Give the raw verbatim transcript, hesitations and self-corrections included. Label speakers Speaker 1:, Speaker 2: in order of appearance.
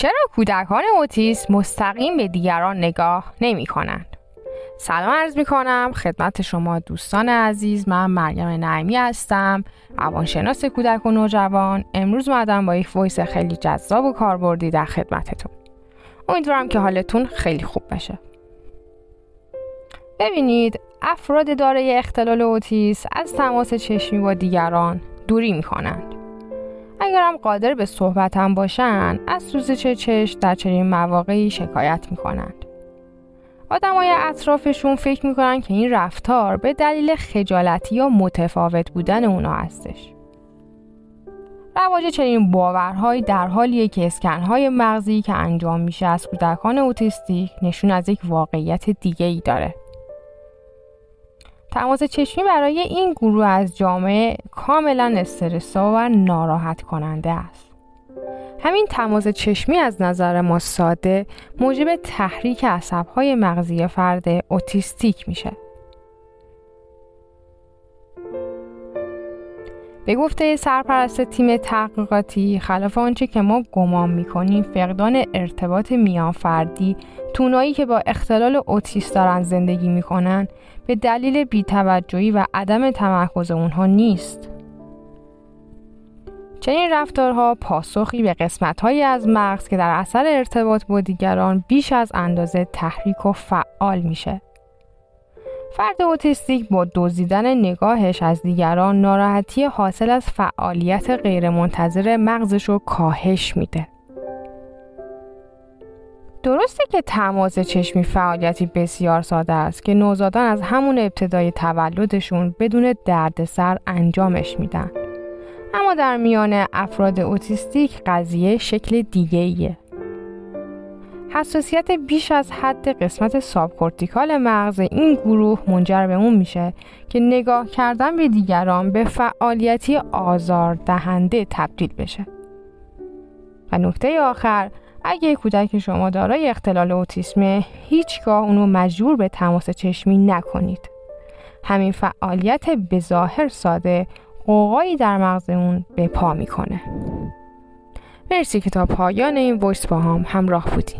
Speaker 1: چرا کودکان اوتیسم مستقیم به دیگران نگاه نمی کنند؟ سلام عرض می کنم خدمت شما دوستان عزیز. من مریم نعیمی هستم، روانشناس کودک و نوجوان. امروز اومدم با یک وایس خیلی جذاب و کاربردی در خدمتتون. امیدوارم که حالتون خیلی خوب باشه. ببینید، افراد دارای اختلال اوتیسم از تماس چشمی با دیگران دوری می کنند. اگر هم قادر به صحبت هم باشن، از سوزش چشم در چنین مواقعی شکایت می کنند. آدمای اطرافشون فکر می کنن که این رفتار به دلیل خجالتی یا متفاوت بودن اونا هستش. رواج چنین باورهایی در حالیه که اسکن‌های مغزی که انجام میشه از کودکان اوتیستیک نشون از یک واقعیت دیگه‌ای داره. تماس چشمی برای این گروه از جامعه کاملا استرس‌آور و ناراحت کننده است. همین تماس چشمی از نظر ما ساده موجب تحریک عصب‌های مغزی فرد اوتیستیک میشه. به گفته سرپرست تیم تحقیقاتی، خلاف آنچه که ما گمان میکنیم، فقدان ارتباط میان فردی تونایی که با اختلال اوتیسم دارن زندگی میکنن به دلیل بی‌توجهی و عدم تمرکز اونها نیست. چنین رفتارها پاسخی به قسمت‌هایی از مغز که در اثر ارتباط با دیگران بیش از اندازه تحریک و فعال میشه. فرد اوتیستیک با دزدیدن نگاهش از دیگران ناراحتی حاصل از فعالیت غیرمنتظره مغزش رو کاهش میده. درسته که تماس چشمی فعالیتی بسیار ساده است که نوزادان از همون ابتدای تولدشون بدون دردسر انجامش میدن. اما در میان افراد اوتیستیک قضیه شکل دیگه‌ایه. حساسیت بیش از حد قسمت سابکورتیکال مغز این گروه منجر به اون میشه که نگاه کردن به دیگران به فعالیتی آزاردهنده تبدیل بشه. و نکته آخر، اگه کودک شما دارای اختلال اوتیسمه، هیچگاه اونو مجبور به تماس چشمی نکنید. همین فعالیت به ظاهر ساده قوقایی در مغز اون به پا میکنه. مرسی که تا پایان این وایس با هم همراه بودین.